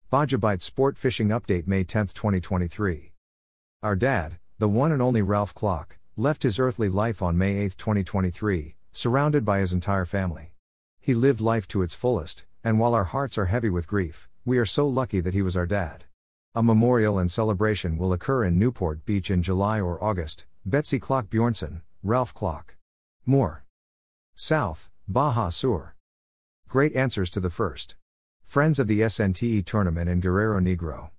Bajabite Sport Fishing Update May 10, 2023. Our dad, the one and only Ralph Clark, left his earthly life on May 8, 2023, surrounded by his entire family. He lived life to its fullest, and while our hearts are heavy with grief, we are so lucky that he was our dad. A memorial and celebration will occur in Newport Beach in July or August. Betsy Clark Bjornson, Ralph Clark. More. South, Baja Sur. Great answers to the first. Friends of the SNTE tournament in Guerrero Negro.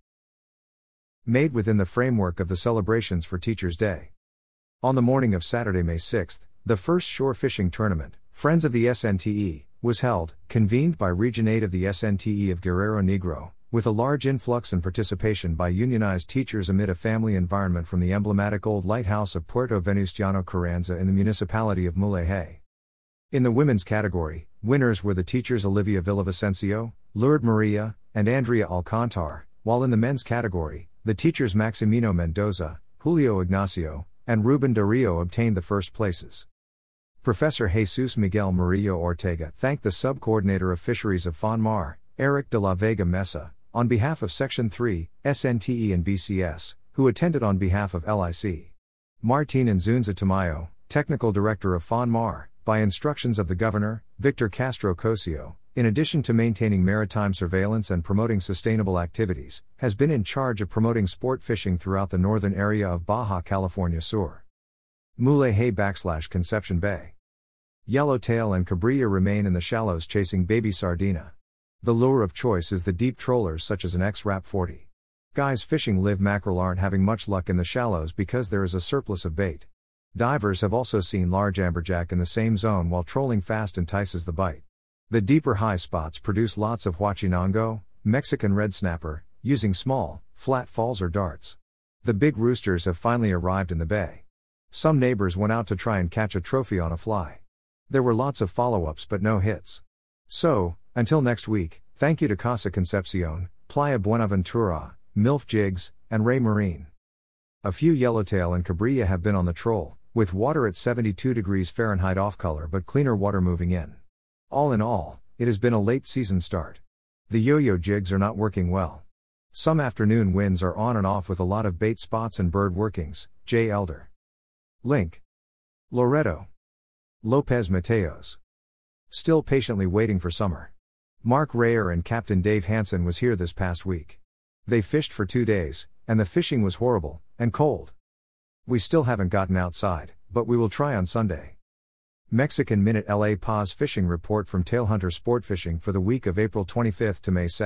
Made within the framework of the celebrations for Teachers' Day. On the morning of Saturday, May 6, the first shore fishing tournament, Friends of the SNTE, was held, convened by Region 8 of the SNTE of Guerrero Negro, with a large influx and participation by unionized teachers amid a family environment from the emblematic old lighthouse of Puerto Venustiano Carranza in the municipality of Mulegé. In the women's category, winners were the teachers Olivia Villavicencio, Lourdes Maria, and Andrea Alcantar, while in the men's category, the teachers Maximino Mendoza, Julio Ignacio, and Ruben Dario obtained the first places. Professor Jesus Miguel Murillo Ortega thanked the sub-coordinator of fisheries of FONMAR, Eric de la Vega Mesa, on behalf of Section 3, SNTE and BCS, who attended on behalf of LIC. Martin Nzunza Tamayo, technical director of FONMAR, by instructions of the governor, Victor Castro Cosio, in addition to maintaining maritime surveillance and promoting sustainable activities, has been in charge of promoting sport fishing throughout the northern area of Baja California Sur. Mulegé / Conception Bay. Yellowtail and cabrilla remain in the shallows chasing baby sardina. The lure of choice is the deep trollers such as an X-Rap 40. Guys fishing live mackerel aren't having much luck in the shallows because there is a surplus of bait. Divers have also seen large amberjack in the same zone while trolling fast entices the bite. The deeper high spots produce lots of huachinango, Mexican red snapper, using small, flat falls or darts. The big roosters have finally arrived in the bay. Some neighbors went out to try and catch a trophy on a fly. There were lots of follow-ups but no hits. So, until next week, thank you to Casa Concepcion, Playa Buenaventura, MILF Jigs, and Ray Marine. A few yellowtail and cabrilla have been on the troll, with water at 72 degrees Fahrenheit off color but cleaner water moving in. All in all, it has been a late season start. The yo-yo jigs are not working well. Some afternoon winds are on and off with a lot of bait spots and bird workings. J. Elder. Link. Loreto. Lopez Mateos. Still patiently waiting for summer. Mark Rayer and Captain Dave Hansen was here this past week. They fished for 2 days, and the fishing was horrible, and cold. We still haven't gotten outside, but we will try on Sunday. Mexican Minute LA Paz Fishing Report from Tailhunter Sport Fishing for the week of April 25 to May 2,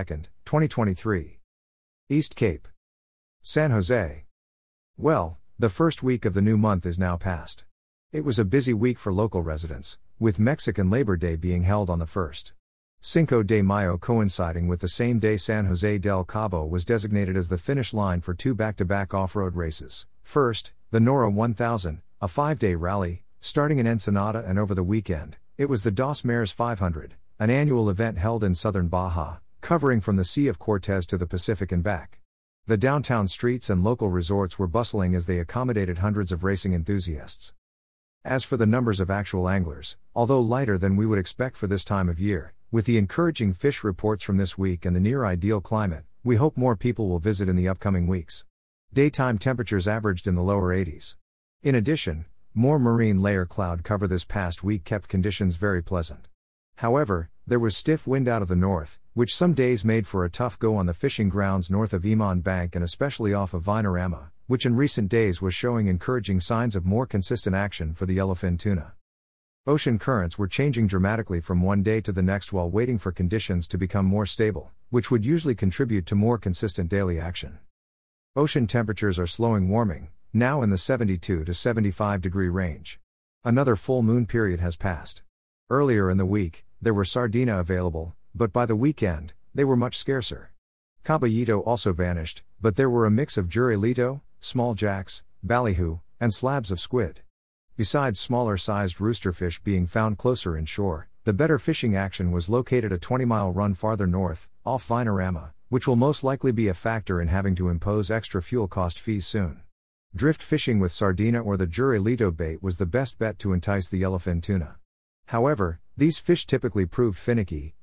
2023. East Cape. San Jose. Well, the first week of the new month is now past. It was a busy week for local residents, with Mexican Labor Day being held on the 1st. Cinco de Mayo coinciding with the same day San Jose del Cabo was designated as the finish line for 2 back-to-back off-road races. First, the Nora 1000, a 5-day rally, starting in Ensenada, and over the weekend, it was the Dos Mares 500, an annual event held in southern Baja, covering from the Sea of Cortez to the Pacific and back. The downtown streets and local resorts were bustling as they accommodated hundreds of racing enthusiasts. As for the numbers of actual anglers, although lighter than we would expect for this time of year, with the encouraging fish reports from this week and the near-ideal climate, we hope more people will visit in the upcoming weeks. Daytime temperatures averaged in the lower 80s. In addition, more marine layer cloud cover this past week kept conditions very pleasant. However, there was stiff wind out of the north, which some days made for a tough go on the fishing grounds north of Iman Bank and especially off of Vinarama, which in recent days was showing encouraging signs of more consistent action for the yellowfin tuna. Ocean currents were changing dramatically from one day to the next while waiting for conditions to become more stable, which would usually contribute to more consistent daily action. Ocean temperatures are slowing warming, now in the 72 to 75 degree range. Another full moon period has passed. Earlier in the week, there were sardina available, but by the weekend, they were much scarcer. Caballito also vanished, but there were a mix of jurelito, small jacks, ballyhoo, and slabs of squid. Besides smaller-sized roosterfish being found closer inshore, the better fishing action was located a 20-mile run farther north, off Vinarama, which will most likely be a factor in having to impose extra fuel cost fees soon. Drift fishing with sardina or the jurelito bait was the best bet to entice the yellowfin tuna. However, these fish typically proved finicky,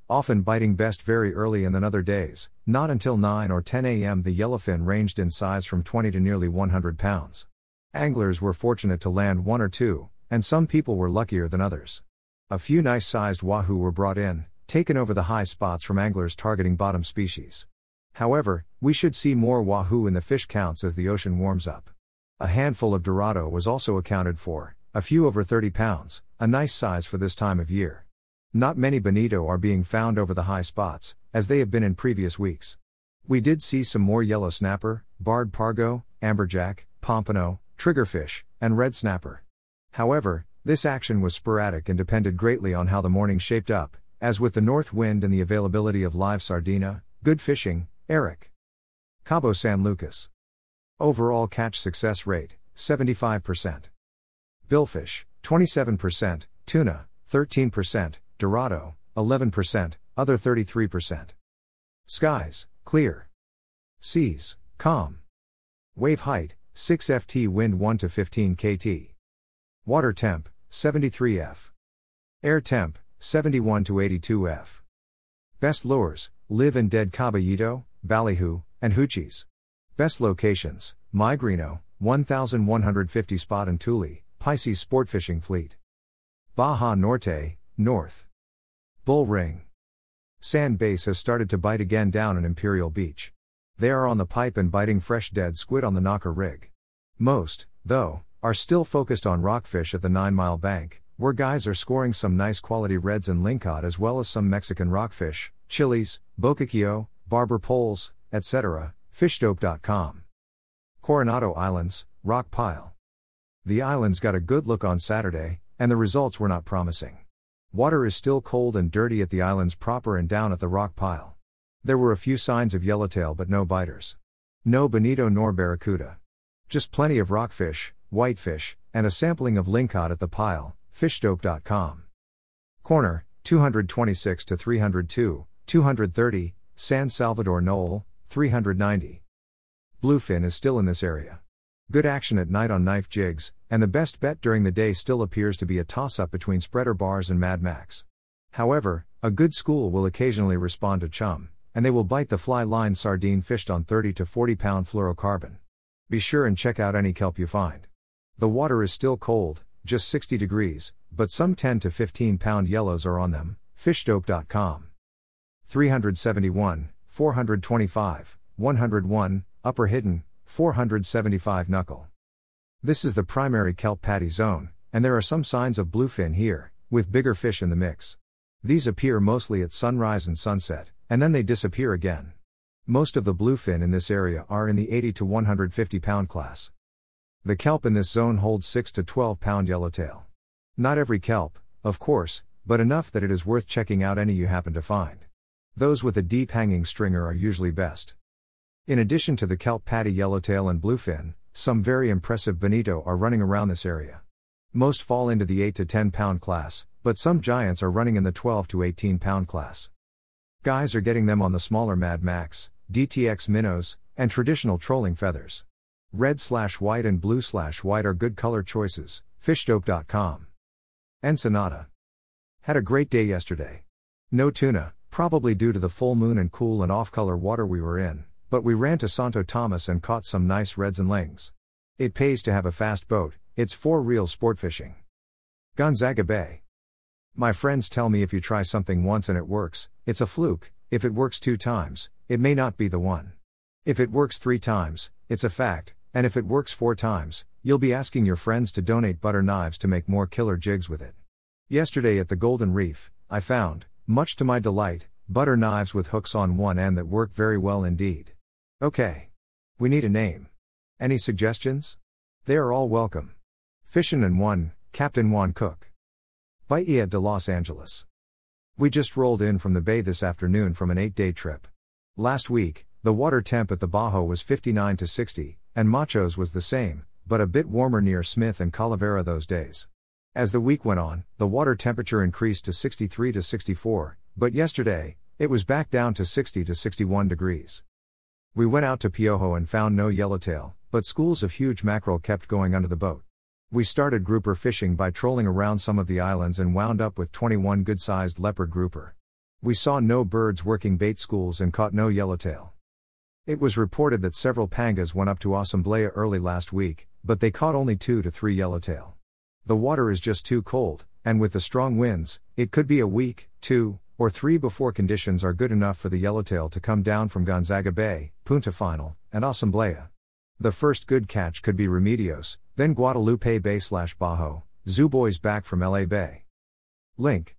often biting best very early and then other days, not until 9 or 10 a.m. The yellowfin ranged in size from 20 to nearly 100 pounds. Anglers were fortunate to land one or two, and some people were luckier than others. A few nice-sized wahoo were brought in, taken over the high spots from anglers targeting bottom species. However, we should see more wahoo in the fish counts as the ocean warms up. A handful of dorado was also accounted for, a few over 30 pounds, a nice size for this time of year. Not many bonito are being found over the high spots, as they have been in previous weeks. We did see some more yellow snapper, barred pargo, amberjack, pompano, triggerfish, and red snapper. However, this action was sporadic and depended greatly on how the morning shaped up, as with the north wind and the availability of live sardina, good fishing, Eric. Cabo San Lucas. Overall catch success rate, 75%. Billfish, 27%, tuna, 13%, dorado, 11%, other 33%. Skies, clear. Seas, calm. Wave height, 6 ft, wind 1 to 15 kt. Water temp, 73 F. Air temp, 71 to 82 F. Best lures, live and dead caballito, ballyhoo, and hoochies. Best locations, Migrino, 1150 Spot and Tule, Pisces Sport Fishing Fleet. Baja Norte, North. Bull Ring. Sand bass has started to bite again down in Imperial Beach. They are on the pipe and biting fresh dead squid on the knocker rig. Most, though, are still focused on rockfish at the 9 Mile Bank, where guys are scoring some nice quality reds and lingcod as well as some Mexican rockfish, chilies, bocaquio, barber poles, etc. Fishdope.com. Coronado Islands, Rock Pile. The islands got a good look on Saturday, and the results were not promising. Water is still cold and dirty at the islands proper and down at the rock pile. There were a few signs of yellowtail but no biters. No bonito nor barracuda. Just plenty of rockfish, whitefish, and a sampling of lingcod at the pile. Fishdope.com. Corner, 226 to 302, 230, San Salvador Knoll, 390. Bluefin is still in this area. Good action at night on knife jigs, and the best bet during the day still appears to be a toss-up between spreader bars and Mad Max. However, a good school will occasionally respond to chum, and they will bite the fly line sardine fished on 30 to 40 pound fluorocarbon. Be sure and check out any kelp you find. The water is still cold, just 60 degrees, but some 10 to 15 pound yellows are on them. Fishdope.com. 371, 425, 101, Upper Hidden, 475 knuckle. This is the primary kelp patty zone, and there are some signs of bluefin here, with bigger fish in the mix. These appear mostly at sunrise and sunset, and then they disappear again. Most of the bluefin in this area are in the 80 to 150 pound class. The kelp in this zone holds 6 to 12 pound yellowtail. Not every kelp, of course, but enough that it is worth checking out any you happen to find. Those with a deep hanging stringer are usually best. In addition to the kelp patty yellowtail and bluefin, some very impressive bonito are running around this area. Most fall into the 8 to 10 pound class, but some giants are running in the 12 to 18 pound class. Guys are getting them on the smaller Mad Max, DTX minnows, and traditional trolling feathers. Red/white and blue/white are good color choices. Fishdope.com. Ensenada. Had a great day yesterday. No tuna, probably due to the full moon and cool and off-color water we were in, but we ran to Santo Tomas and caught some nice reds and lings. It pays to have a fast boat, it's for real sport fishing. Gonzaga Bay. My friends tell me if you try something once and it works, it's a fluke. If it works 2 times, it may not be the one. If it works 3 times, it's a fact, and if it works 4 times, you'll be asking your friends to donate butter knives to make more killer jigs with it. Yesterday at the Golden Reef, I found, much to my delight, butter knives with hooks on one end that work very well indeed. Okay. We need a name. Any suggestions? They are all welcome. Fishin' and One, Captain Juan Cook. Bahia de Los Angeles. We just rolled in from the bay this afternoon from an 8-day trip. Last week, the water temp at the Bajo was 59 to 60, and Machos was the same, but a bit warmer near Smith and Calavera those days. As the week went on, the water temperature increased to 63 to 64, but yesterday, it was back down to 60 to 61 degrees. We went out to Piojo and found no yellowtail, but schools of huge mackerel kept going under the boat. We started grouper fishing by trolling around some of the islands and wound up with 21 good-sized leopard grouper. We saw no birds working bait schools and caught no yellowtail. It was reported that several pangas went up to Asamblea early last week, but they caught only 2 to 3 yellowtail. The water is just too cold, and with the strong winds, it could be a week, 2, or 3 before conditions are good enough for the yellowtail to come down from Gonzaga Bay, Punta Final, and Asamblea. The first good catch could be Remedios, then Guadalupe Bay/Bajo, Zoo boys back from LA Bay. Link